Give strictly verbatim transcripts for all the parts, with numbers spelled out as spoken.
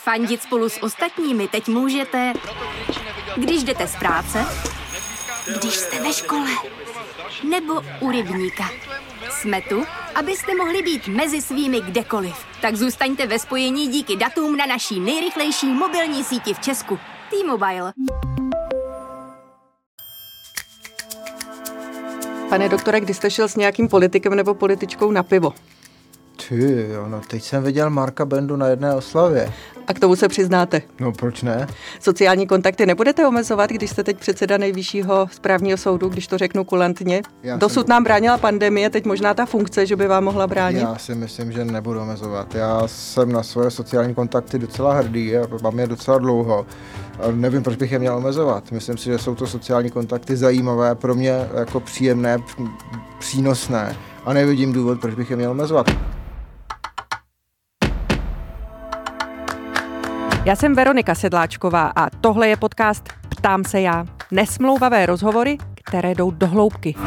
Fandit spolu s ostatními teď můžete, když jdete z práce, když jste ve škole, nebo u rybníka. Jsme tu, abyste mohli být mezi svými kdekoliv. Tak zůstaňte ve spojení díky datům na naší nejrychlejší mobilní síti v Česku. T-Mobile. Pane doktore, kdy jste šel s nějakým politikem nebo političkou na pivo? Ty, jo, no teď jsem viděl Marka Bendu na jedné oslavě. A k tomu se přiznáte? No proč ne? Sociální kontakty nebudete omezovat, když jste teď předseda Nejvyššího správního soudu, když to řeknu kulantně? Já Dosud jsem... nám bránila pandemie, teď možná ta funkce, že by vám mohla bránit? Já si myslím, že nebudu omezovat. Já jsem na svoje sociální kontakty docela hrdý a mám je docela dlouho. A nevím, proč bych je měl omezovat. Myslím si, že jsou to sociální kontakty zajímavé, pro mě jako příjemné, přínosné a nevidím důvod, proč bych je měl omezovat. Já jsem Veronika Sedláčková a tohle je podcast Ptám se já. Nesmlouvavé rozhovory, které jdou do hloubky.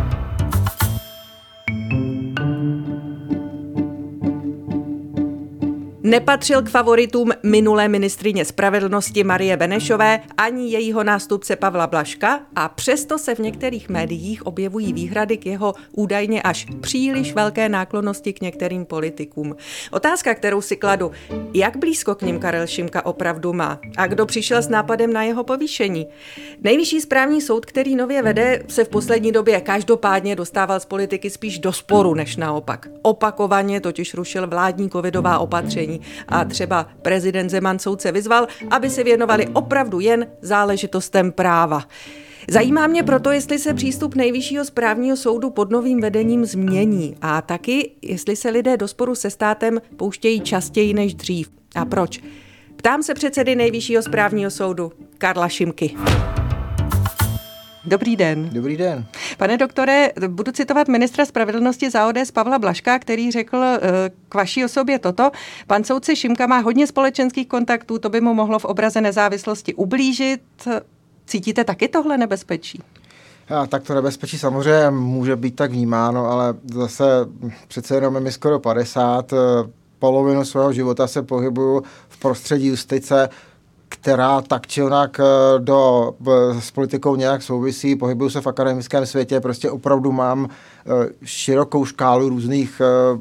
Nepatřil k favoritům minulé ministryně spravedlnosti Marie Benešové ani jejího nástupce Pavla Blažka a přesto se v některých médiích objevují výhrady k jeho údajně až příliš velké náklonnosti k některým politikům. Otázka, kterou si kladu, jak blízko k nim Karel Šimka opravdu má a kdo přišel s nápadem na jeho povýšení. Nejvyšší správní soud, který nově vede, se v poslední době každopádně dostával z politiky spíš do sporu než naopak. Opakovaně totiž rušil vládní covidová opatření a třeba prezident Zeman soudce vyzval, aby se věnovali opravdu jen záležitostem práva. Zajímá mě proto, jestli se přístup Nejvyššího správního soudu pod novým vedením změní a taky, jestli se lidé do sporu se státem pouštějí častěji než dřív. A proč? Ptám se předsedy Nejvyššího správního soudu Karla Šimky. Dobrý den. Dobrý den. Pane doktore, budu citovat ministra spravedlnosti za O D S Pavla Blažka, který řekl k vaší osobě toto. Pan soudce Šimka má hodně společenských kontaktů, to by mu mohlo v obraze nezávislosti ublížit. Cítíte taky tohle nebezpečí? Já, tak to nebezpečí samozřejmě může být tak vnímáno, ale zase přece jenom je mi skoro padesát. Polovinu svého života se pohybuju v prostředí justice, která tak či onak do, s politikou nějak souvisí, pohybuju se v akademickém světě, prostě opravdu mám širokou škálu různých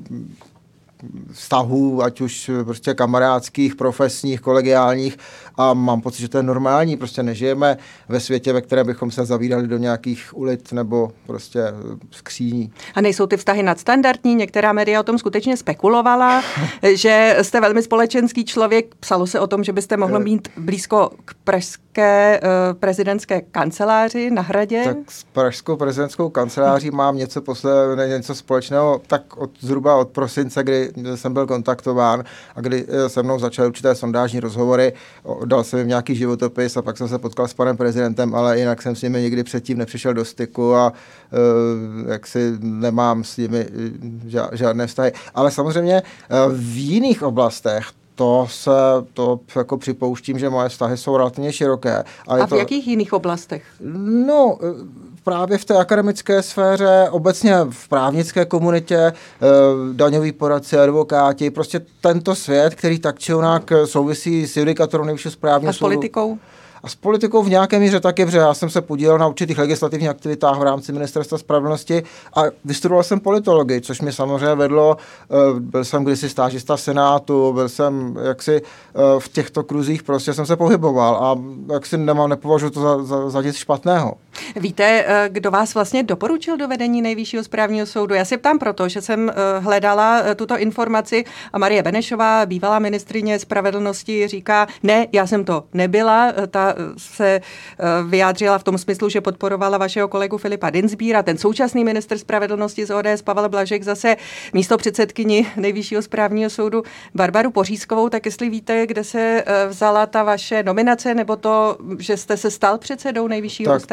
vztahů, ať už prostě kamarádských, profesních, kolegiálních a mám pocit, že to je normální, prostě nežijeme ve světě, ve kterém bychom se zavírali do nějakých ulic nebo prostě skříní. A nejsou ty vztahy nadstandardní? Některá média o tom skutečně spekulovala, že jste velmi společenský člověk. Psalo se o tom, že byste mohl mít blízko k pražské uh, prezidentské kanceláři na Hradě. Tak s pražskou prezidentskou kanceláří mám něco, posle, něco společného tak od, zhruba od prosince, kdy jsem byl kontaktován a kdy se mnou začaly určité sondážní rozhovory, dal jsem jim nějaký životopis a pak jsem se potkal s panem prezidentem, ale jinak jsem s nimi nikdy předtím nepřišel do styku a uh, jaksi nemám s nimi žádné vztahy. Ale samozřejmě v jiných oblastech to se, to jako připouštím, že moje vztahy jsou relativně široké. A, a v to, jakých jiných oblastech? No, právě v té akademické sféře, obecně v právnické komunitě, daňoví poradci, advokáti, prostě tento svět, který tak či onak souvisí s judikatorou Nejvyššího správního soudu. A s politikou? A s politikou v nějaké míře taky, protože já jsem se podílel na určitých legislativních aktivitách v rámci Ministerstva spravedlnosti a vystudoval jsem politologii, což mi samozřejmě vedlo, byl jsem kdysi stážista v Senátu, byl jsem jaksi v těchto kruzích, prostě jsem se pohyboval a jaksi nemám, nepovažuji to za, za, za nic špatného. Víte, kdo vás vlastně doporučil do vedení Nejvyššího správního soudu? Já se ptám proto, že jsem hledala tuto informaci a Marie Benešová, bývalá ministryně spravedlnosti, říká, ne, já jsem to nebyla, ta se vyjádřila v tom smyslu, že podporovala vašeho kolegu Filipa Dienstbiera, ten současný ministr spravedlnosti z O D S Pavel Blažek zase místo předsedkyni Nejvyššího správního soudu Barbaru Pořízkovou, tak jestli víte, kde se vzala ta vaše nominace, nebo to, že jste se stal předsedou Nejvyššího tak správního soudu?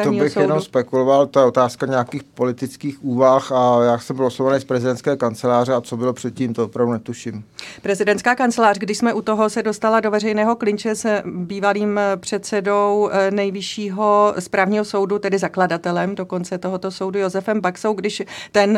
jenom spekuloval, to je otázka nějakých politických úvah a já jsem byl oslovený z prezidentské kanceláře a co bylo předtím, to opravdu netuším. Prezidentská kancelář, když jsme u toho, se dostala do veřejného klinče s bývalým předsedou Nejvyššího správního soudu, tedy zakladatelem dokonce tohoto soudu Josefem Baxou, když ten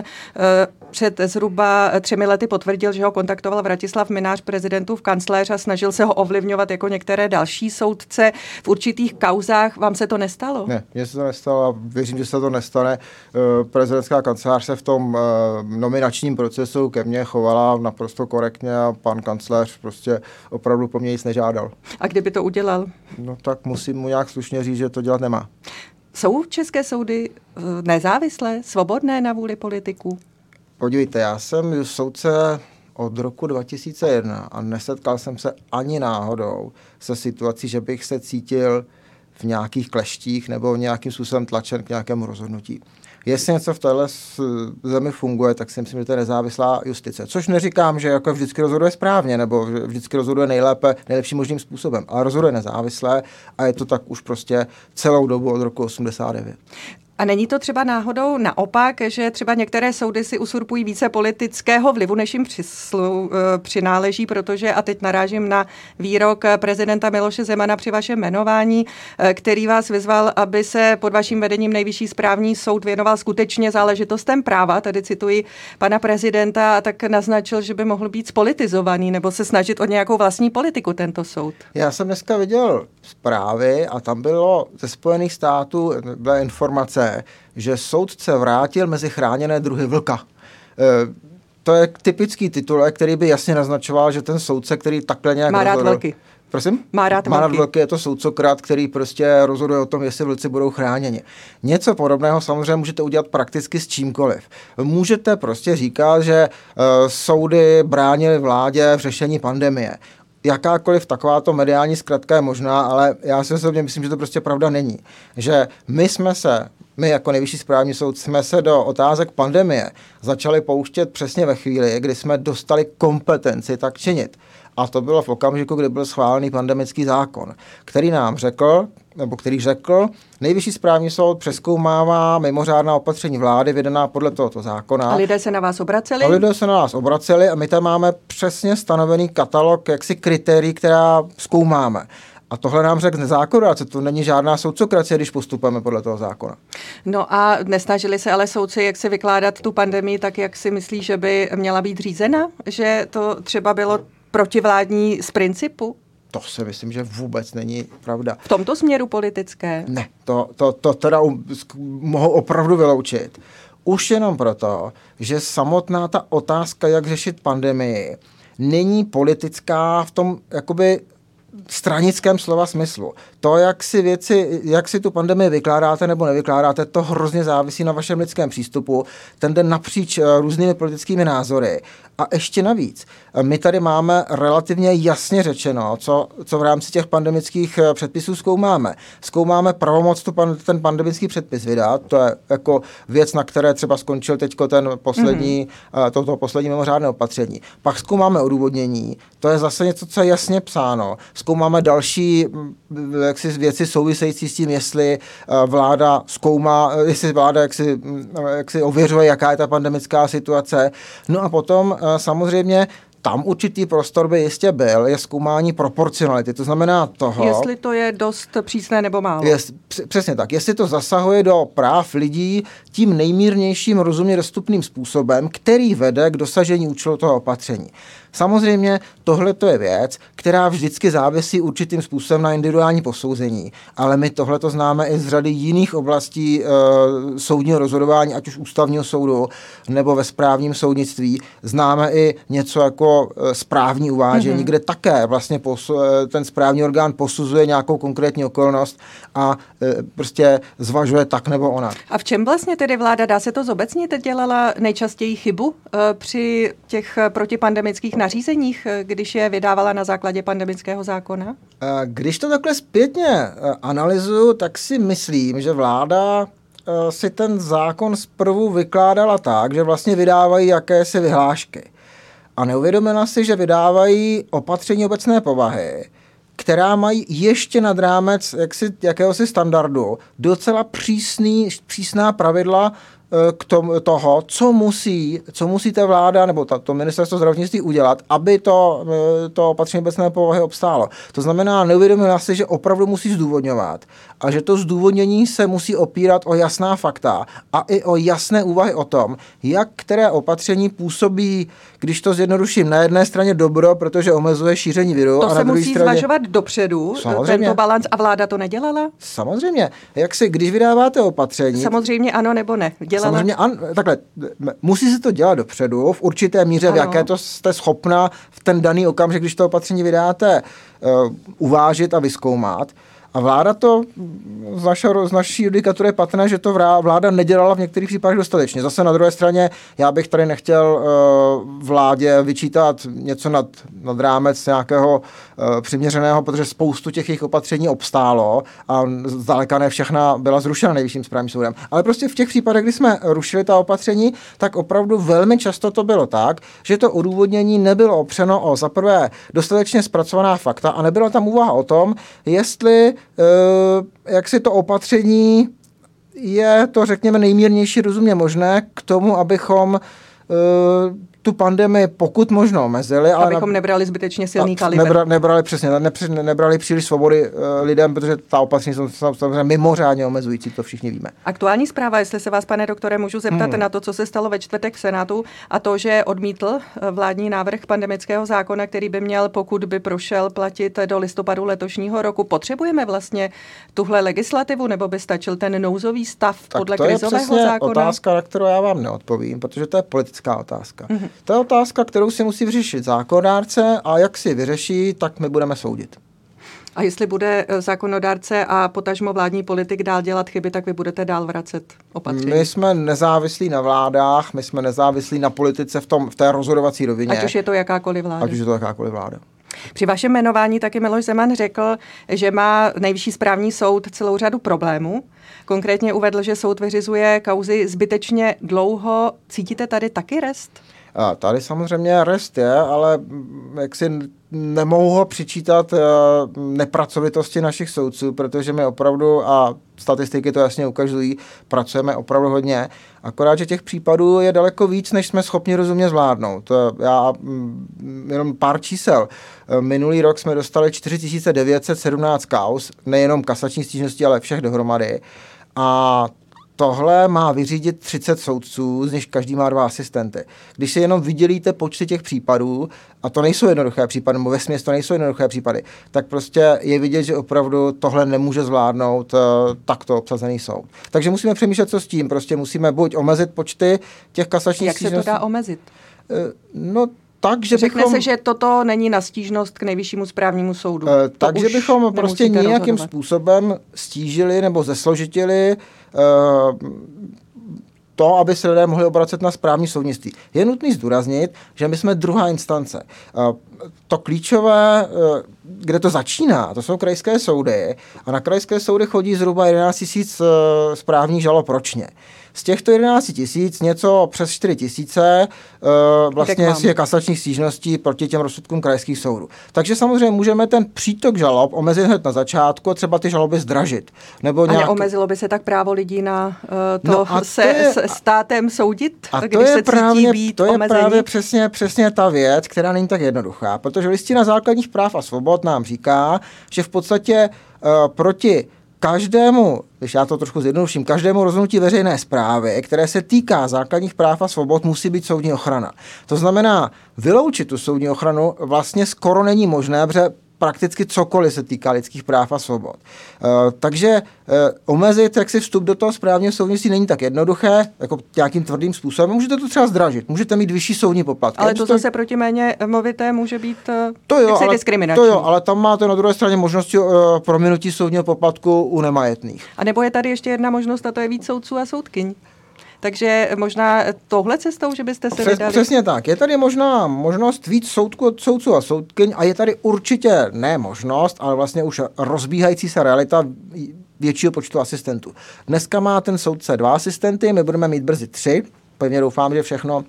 před zhruba třemi lety potvrdil, že ho kontaktoval Vratislav Mynář, prezidentův kancléř, a snažil se ho ovlivňovat jako některé další soudce v určitých kauzách. Vám se to nestalo? Ne, mně se to nestalo a věřím, že se to nestane. Prezidentská kancelář se v tom nominačním procesu ke mně chovala naprosto korektně a pan kancléř prostě opravdu po mně nic nežádal. A kdyby to udělal? No tak musím mu nějak slušně říct, že to dělat nemá. Jsou české soudy nezávislé, svobodné na vůli politiků? Podívejte, já jsem soudce od roku dva tisíce jedna a nesetkal jsem se ani náhodou se situací, že bych se cítil v nějakých kleštích nebo nějakým způsobem tlačen k nějakému rozhodnutí. Jestli něco v téhle zemi funguje, tak si myslím, že to je nezávislá justice. Což neříkám, že jako vždycky rozhoduje správně nebo vždycky rozhoduje nejlépe, nejlepším možným způsobem, ale rozhoduje nezávisle a je to tak už prostě celou dobu od roku osmdesát devět. A není to třeba náhodou naopak, že třeba některé soudy si usurpují více politického vlivu, než jim přislu, přináleží, protože, a teď narážím na výrok prezidenta Miloše Zemana při vašem jmenování, který vás vyzval, aby se pod vaším vedením Nejvyšší správní soud věnoval skutečně záležitostem práva, tady cituji pana prezidenta, a tak naznačil, že by mohl být spolitizovaný nebo se snažit o nějakou vlastní politiku tento soud. Já jsem dneska viděl zprávy a tam bylo ze Spojených států byla informace, že soudce vrátil mezi chráněné druhy vlka. E, to je typický titulek, který by jasně naznačoval, že ten soudce, který takhle nějak má rád rozhodl, vlky. Prosím? Má rád Má rád vlky. vlky, je to soudcokraт, který prostě rozhoduje o tom, jestli vlci budou chráněni. Něco podobného samozřejmě můžete udělat prakticky s čímkoliv. Můžete prostě říkat, že uh, soudy bránily vládě v řešení pandemie. Jakákoliv takováto mediální zkratka je možná, ale já si osobně myslím, že to prostě pravda není. Že my jsme se, my jako Nejvyšší správní soud, jsme se do otázek pandemie začali pouštět přesně ve chvíli, kdy jsme dostali kompetenci tak činit. A to bylo v okamžiku, kdy byl schválený pandemický zákon, který nám řekl, nebo který řekl, Nejvyšší správní soud přezkoumává mimořádná opatření vlády vydaná podle tohoto zákona. A lidé se na vás obraceli? A lidé se na nás obraceli a my tam máme přesně stanovený katalog jaksi kritérií, která zkoumáme. A tohle nám řekne zákonodárce, to není žádná soudcokracie, když postupujeme podle toho zákona. No a nesnažili se ale soudci, jak si vykládat tu pandemii, tak jak si myslí, že by měla být řízena? Že to třeba bylo protivládní z principu? To si myslím, že vůbec není pravda. V tomto směru politické? Ne, to, to, to teda mohu opravdu vyloučit. Už jenom proto, že samotná ta otázka, jak řešit pandemii, není politická v tom jakoby stranickém slova smyslu. To, jak si věci, jak si tu pandemii vykládáte nebo nevykládáte, to hrozně závisí na vašem lidském přístupu. Ten jde napříč různými politickými názory. A ještě navíc, my tady máme relativně jasně řečeno, co, co v rámci těch pandemických předpisů zkoumáme. Zkoumáme pravomoc tu pan, ten pandemický předpis vydat, to je jako věc, na které třeba skončil teďko ten poslední, mm-hmm. toto poslední mimořádné opatření. Pak zkoumáme odůvodnění, to je zase něco, co je jasně psáno. Zkoumáme další jaksi, věci související s tím, jestli vláda zkoumá, jestli vláda jaksi, jaksi ověřuje, jaká je ta pandemická situace. No a potom samozřejmě tam určitý prostor by jistě byl, je zkoumání proporcionality, to znamená toho... Jestli to je dost přísné nebo málo. Je, přesně tak, jestli to zasahuje do práv lidí tím nejmírnějším rozumně dostupným způsobem, který vede k dosažení účelu toho opatření. Samozřejmě tohle to je věc, která vždycky závisí určitým způsobem na individuální posouzení, ale my tohle to známe i z řady jiných oblastí e, soudního rozhodování, ať už ústavního soudu nebo ve správním soudnictví. Známe i něco jako e, správní uvážení, mm-hmm. kde také vlastně posu, e, ten správní orgán posuzuje nějakou konkrétní okolnost a e, prostě zvažuje tak nebo onak. A v čem vlastně tedy vláda, dá se to zobecnit, dělala nejčastěji chybu e, při těch protipandemických nařízeních, když je vydávala na základě pandemického zákona? Když to takhle zpětně analyzuju, tak si myslím, že vláda si ten zákon zprvu vykládala tak, že vlastně vydávají jakési vyhlášky. A neuvědomila si, že vydávají opatření obecné povahy, která mají ještě nad rámec jaksi, jakéhosi standardu docela přísný, přísná pravidla k tomu, toho, co musí, co musí ta vláda nebo ta, to ministerstvo zdravotnictví udělat, aby to, to opatření obecné povahy obstálo. To znamená, neuvědomila si, že opravdu musí zdůvodňovat a že to zdůvodnění se musí opírat o jasná fakta a i o jasné úvahy o tom, jak které opatření působí, když to zjednoduším, na jedné straně dobro, protože omezuje šíření viru. To a se na druhé musí straně zvažovat dopředu, samozřejmě. Tento balanc, a vláda to nedělala? Samozřejmě. Jak si, když vydáváte opatření... Samozřejmě ano nebo ne. Dělala? Samozřejmě an, takhle, musí se to dělat dopředu, v určité míře, ano. V jaké to jste schopna v ten daný okamžik, když to opatření vydáte, uh, uvážit a vyzkoumat. A vláda to, z, našeho, z naší judikatury je patrné, že to vláda nedělala v některých případech dostatečně. Zase na druhé straně, já bych tady nechtěl uh, vládě vyčítat něco nad, nad rámec nějakého uh, přiměřeného, protože spoustu těch jejich opatření obstálo a zdaleka ne všechna byla zrušena Nejvyšším správním soudem. Ale prostě v těch případech, kdy jsme rušili ta opatření, tak opravdu velmi často to bylo tak, že to odůvodnění nebylo opřeno o zaprvé dostatečně zpracovaná fakta a nebyla tam úvaha o tom, jestli Uh, jak si to opatření je to, řekněme, nejmírnější rozumně možné k tomu, abychom uh, tu pandemii pokud možno omezili. Ale abychom na, nebrali zbytečně silný kalibr. Nebra, nebrali přesně, ne, nebrali příliš svobody uh, lidem, protože ta opatření jsou samozřejmě mimořádně omezující, to všichni víme. Aktuální zpráva, jestli se vás, pane doktore, můžu zeptat hmm. na to, co se stalo ve čtvrtek v Senátu a to, že odmítl vládní návrh pandemického zákona, který by měl, pokud by prošel, platit do listopadu letošního roku. Potřebujeme vlastně tuhle legislativu, nebo by stačil ten nouzový stav tak podle krizového zákona? To je přesně otázka, na kterou já vám neodpovím, protože to je politická otázka. Hmm. To je otázka, kterou si musí vyřešit zákonodárce a jak si vyřeší, tak my budeme soudit. A jestli bude zákonodárce a potažmo vládní politik dál dělat chyby, tak vy budete dál vracet opatření? My jsme nezávislí na vládách, my jsme nezávislí na politice v, tom, v té rozhodovací rovině. Ať už je to jakákoliv vláda. Ať už je to jakákoliv vláda. Při vašem jmenování taky Miloš Zeman řekl, že má Nejvyšší správní soud celou řadu problémů. Konkrétně uvedl, že soud vyřizuje kauzy zbytečně dlouho. Cítíte tady taky rest? A tady samozřejmě rest je, ale jak si nemohu ho přičítat nepracovitosti našich soudců, protože my opravdu, a statistiky to jasně ukazují, pracujeme opravdu hodně. Akorát, že těch případů je daleko víc, než jsme schopni rozumně zvládnout. Já jenom pár čísel. Minulý rok jsme dostali čtyři tisíce devět set sedmnáct kauz, nejenom kasační stížností, ale všech dohromady. A tohle má vyřídit třicet soudců, z nichž každý má dva asistenty. Když si jenom vydělíte počty těch případů, a to nejsou jednoduché případy, nebo vesměs to nejsou jednoduché případy, tak prostě je vidět, že opravdu tohle nemůže zvládnout uh, takto obsazený soud. Takže musíme přemýšlet, co s tím. Prostě musíme buď omezit počty těch kasačních Jak stížností. se to dá omezit? Uh, no tak, že Řekne bychom... se, že toto není na stížnost k Nejvyššímu správnímu soudu. Uh, takže bychom prostě nějakým rozhodovat. způsobem stížili nebo zesložitili uh, to, aby se lidé mohli obracet na správní soudnictví. Je nutný zdůraznit, že my jsme druhá instance. Uh, to klíčové, uh, kde to začíná, to jsou krajské soudy a na krajské soudy chodí zhruba jedenáct tisíc uh, správních žalob ročně. Z těchto jedenáct tisíc něco přes čtyři tisíce uh, vlastně je kasačních stížností proti těm rozsudkům krajských soudů. Takže samozřejmě můžeme ten přítok žalob omezit hned na začátku a třeba ty žaloby zdražit. Nebo a nějak... neomezilo by se tak právo lidí na uh, to, no a se to je, s státem soudit, a když se právě, cítí být to je omezení? právě přesně, přesně ta věc, která není tak jednoduchá, protože Listina základních práv a svobod nám říká, že v podstatě uh, proti každému, když já to trošku zjednoduším, každému rozhodnutí veřejné správy, které se týká základních práv a svobod, musí být soudní ochrana. To znamená, vyloučit tu soudní ochranu vlastně skoro není možné, protože prakticky cokoliv se týká lidských práv a svobod. Uh, takže uh, omezit jaksi vstup do toho správního soudnictví není tak jednoduché, jako nějakým tvrdým způsobem. Můžete to třeba zdražit, můžete mít vyšší soudní poplatky. Ale to zase to... proti méně movité může být uh, to jo, ale, diskriminační. To jo, ale tam máte na druhé straně možnosti uh, prominutí soudního poplatku u nemajetných. A nebo je tady ještě jedna možnost, a to je víc soudců a soudkyň. Takže možná touhle cestou, že byste se Přes, vydali? Přesně tak. Je tady možná možnost víc soudku, soudců a soudkyň a je tady určitě ne možnost, ale vlastně už rozbíhající se realita většího počtu asistentů. Dneska má ten soudce dva asistenty, my budeme mít brzy tři. Pevně doufám, že všechno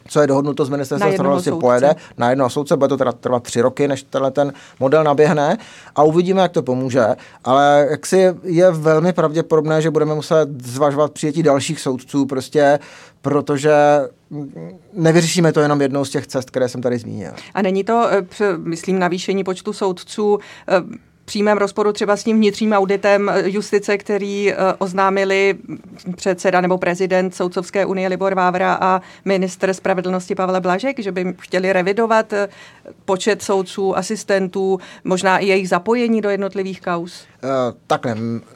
co je dohodnuto z ministerstva spravedlnosti, pojede na jednoho soudce, bude to teda trvat tři roky, než tenhle ten model naběhne a uvidíme, jak to pomůže, ale jaksi je velmi pravděpodobné, že budeme muset zvažovat přijetí dalších soudců, prostě protože nevyřešíme to jenom jednou z těch cest, které jsem tady zmínil. A není to, myslím, navýšení počtu soudců přímém rozporu třeba s tím vnitřním auditem justice, který oznámili předseda nebo prezident Soudcovské unie Libor Vávra a ministr spravedlnosti Pavel Blažek, že by chtěli revidovat počet soudců, asistentů, možná i jejich zapojení do jednotlivých kauz? Uh, takhle.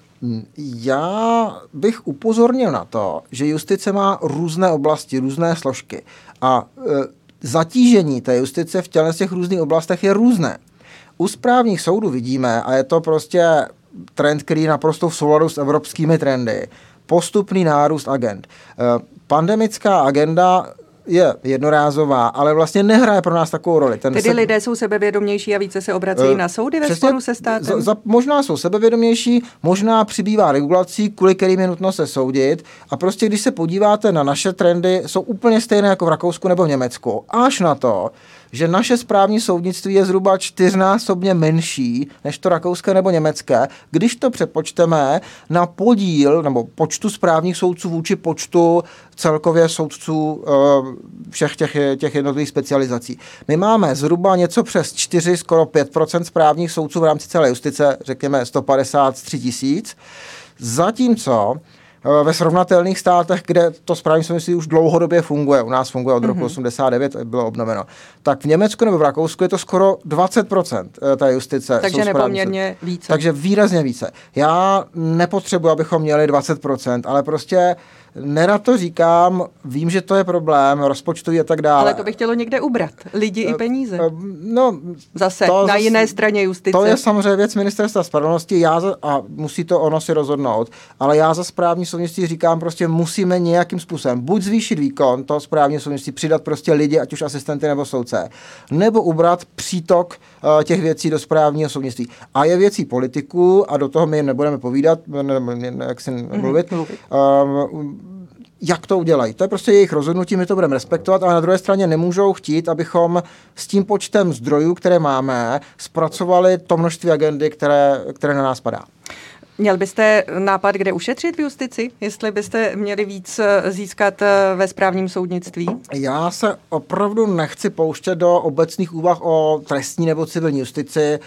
Já bych upozornil na to, že justice má různé oblasti, různé složky a uh, zatížení té justice v těchto těch různých oblastech je různé. U správních soudů vidíme, a je to prostě trend, který je naprosto v souladu s evropskými trendy, postupný nárůst agend. Pandemická agenda je jednorázová, ale vlastně nehraje pro nás takovou roli. Ten Tedy se... lidé jsou sebevědomější a více se obracejí uh, na soudy ve sporu se státem? Za, za, možná jsou sebevědomější, možná přibývá regulací, kvůli kterým je nutno se soudit a prostě když se podíváte na naše trendy, jsou úplně stejné jako v Rakousku nebo v Německu. Až na to, že naše správní soudnictví je zhruba čtyřnásobně menší než to rakouské nebo německé, když to přepočteme na podíl nebo počtu správních soudců vůči počtu celkově soudců všech těch, těch jednotlivých specializací. My máme zhruba něco přes čtyři, skoro pět procent správních soudců v rámci celé justice, řekněme sto padesát tři tisíc, zatímco ve srovnatelných státech, kde to správní soudnictví už dlouhodobě funguje, u nás funguje od roku mm-hmm. osmdesát devět, bylo obnoveno, tak v Německu nebo v Rakousku je to skoro dvacet procent té justice. Takže nepoměrně více. Takže výrazně více. Já nepotřebuji, abychom měli dvacet procent, ale prostě nerad to říkám, vím, že to je problém, rozpočtový a tak dále. Ale to by chtělo někde ubrat. Lidi i peníze. No, zase to, na jiné straně justice. To je samozřejmě věc ministerstva spravedlnosti já za, a musí to ono si rozhodnout, ale já za správní soudnictví říkám prostě musíme nějakým způsobem buď zvýšit výkon toho správního soudnictví, přidat prostě lidi, ať už asistenty nebo soudce, nebo ubrat přítok uh, těch věcí do správního soudnictví. A je věcí politiků a do toho my jim nebudeme povídat, ne, ne, jak si mluvit, mm-hmm. um, jak to udělají. To je prostě jejich rozhodnutí, my to budeme respektovat, ale na druhé straně nemůžou chtít, abychom s tím počtem zdrojů, které máme, zpracovali to množství agendy, které, které na nás padá. Měl byste nápad, kde ušetřit v justici, jestli byste měli víc získat ve správním soudnictví? Já se opravdu nechci pouštět do obecných úvah o trestní nebo civilní justici.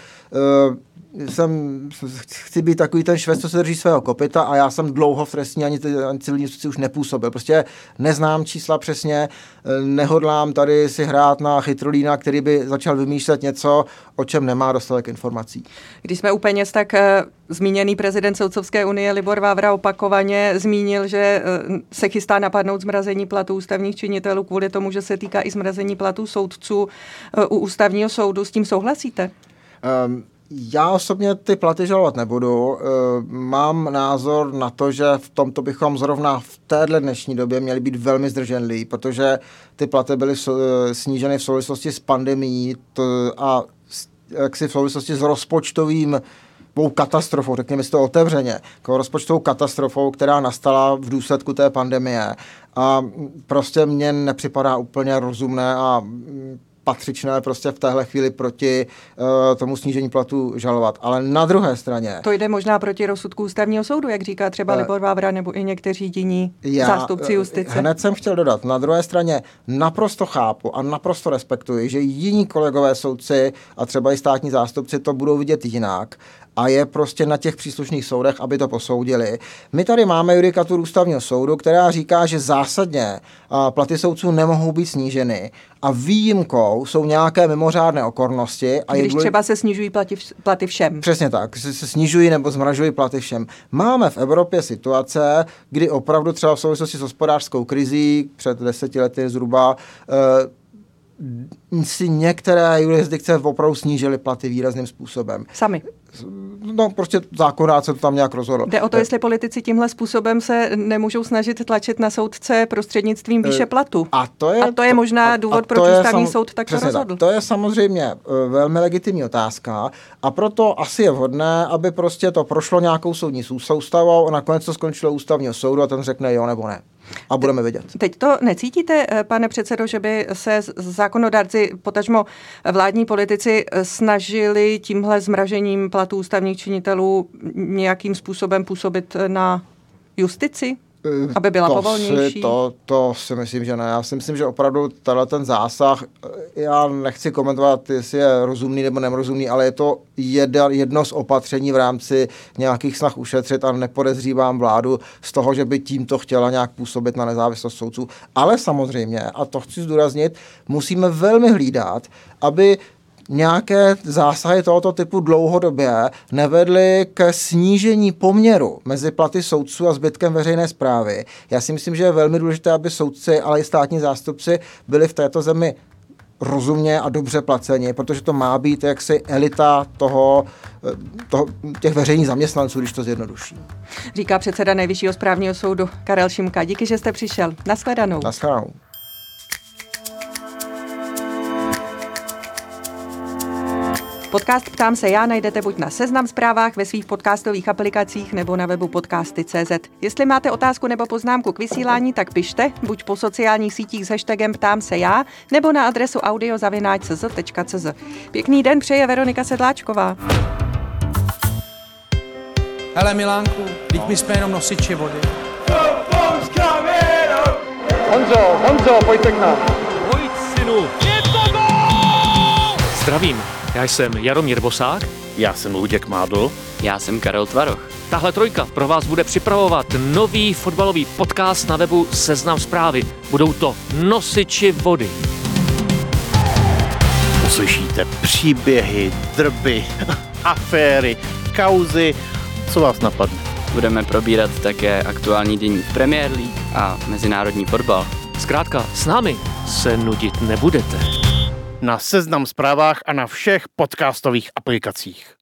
Jsem, chci být takový ten švec, co se drží svého kopyta a já jsem dlouho v trestní ani, ani civilní justici už nepůsobil. Prostě neznám čísla přesně, nehodlám tady si hrát na chytrolína, který by začal vymýšlet něco, o čem nemá dostatek informací. Když jsme u peněz, tak zmíněný prezident Soudcovské unie Libor Vávra opakovaně zmínil, že se chystá napadnout zmrazení platů ústavních činitelů kvůli tomu, že se týká i zmrazení platů soudců u ústavního soudu. S tím souhlasíte? Um, Já osobně ty platy žalovat nebudu. Mám názor na to, že v tomto bychom zrovna v téhle dnešní době měli být velmi zdrženlí, protože ty platy byly sníženy v souvislosti s pandemií a jaksi v souvislosti s rozpočtovým katastrofou, řekněme si to otevřeně, jako rozpočtovou katastrofou, která nastala v důsledku té pandemie. A prostě mně nepřipadá úplně rozumné a patřičné prostě v téhle chvíli proti uh, tomu snížení platů žalovat. Ale na druhé straně... To jde možná proti rozsudku ústavního soudu, jak říká třeba uh, Libor Vávra nebo i někteří jiní já, zástupci justice. Hned jsem chtěl dodat, na druhé straně naprosto chápu a naprosto respektuji, že jiní kolegové soudci a třeba i státní zástupci to budou vidět jinak. A je prostě na těch příslušných soudech, aby to posoudili. My tady máme judikaturu ústavního soudu, která říká, že zásadně platy soudců nemohou být sníženy a výjimkou jsou nějaké mimořádné okolnosti. A když je třeba se snižují platy, platy všem. Přesně tak, se, se snižují nebo zmražují platy všem. Máme v Evropě situace, kdy opravdu třeba v souvislosti s hospodářskou krizí před deseti lety zhruba si některé jurisdikce opravdu snížily platy výrazným způsobem. Sami. No, prostě zákonodárce to tam nějak rozhodl. Jde o to, jestli politici tímhle způsobem se nemůžou snažit tlačit na soudce prostřednictvím výše platu. A to je, a to je možná důvod, proč ústavní sam, soud tak to rozhodl. Tak, to je samozřejmě velmi legitimní otázka a proto asi je vhodné, aby prostě to prošlo nějakou soudní soustavou a nakonec to skončilo ústavního soudu a ten řekne jo nebo ne. A budeme vidět. Teď to necítíte, pane předsedo, že by se zákonodárci, potažmo vládní politici snažili tímhle zmražením platů ústavních činitelů nějakým způsobem působit na justici? Aby byla to povolnější? Si, to, to si myslím, že ne. Já si myslím, že opravdu tenhle ten zásah, já nechci komentovat, jestli je rozumný nebo nerozumný, ale je to jedno z opatření v rámci nějakých snah ušetřit a nepodezřívám vládu z toho, že by tímto chtěla nějak působit na nezávislost soudců. Ale samozřejmě, a to chci zdůraznit, musíme velmi hlídat, aby nějaké zásahy tohoto typu dlouhodobě nevedly ke snížení poměru mezi platy soudců a zbytkem veřejné správy. Já si myslím, že je velmi důležité, aby soudci, ale i státní zástupci byli v této zemi rozumně a dobře placeni, protože to má být jaksi elita toho, toho, těch veřejných zaměstnanců, když to zjednoduší. Říká předseda Nejvyššího správního soudu Karel Šimka. Díky, že jste přišel. Naschledanou. Naschledanou. Podcast Ptám se já najdete buď na Seznam Zprávách, ve svých podcastových aplikacích nebo na webu podcasty tečka cé zet. Jestli máte otázku nebo poznámku k vysílání, tak pište buď po sociálních sítích s hashtagem Ptám se já nebo na adresu audio zavináč c z tečka c z. Pěkný den přeje Veronika Sedláčková. Hele Milánku, teď my jsme jenom nosiči vody. Honzo, Honzo, pojďte k nám. Pojď, synu. Je to gól! Zdravím. Já jsem Jaromír Bosák. Já jsem Luděk Mádl. Já jsem Karel Tvaroch. Tahle trojka pro vás bude připravovat nový fotbalový podcast na webu Seznam Zprávy. Budou to nosiči vody. Uslyšíte příběhy, drby, aféry, kauzy. Co vás napadne? Budeme probírat také aktuální dění v Premier League a mezinárodní fotbal. Zkrátka, s námi se nudit nebudete. Na Seznam Zprávách a na všech podcastových aplikacích.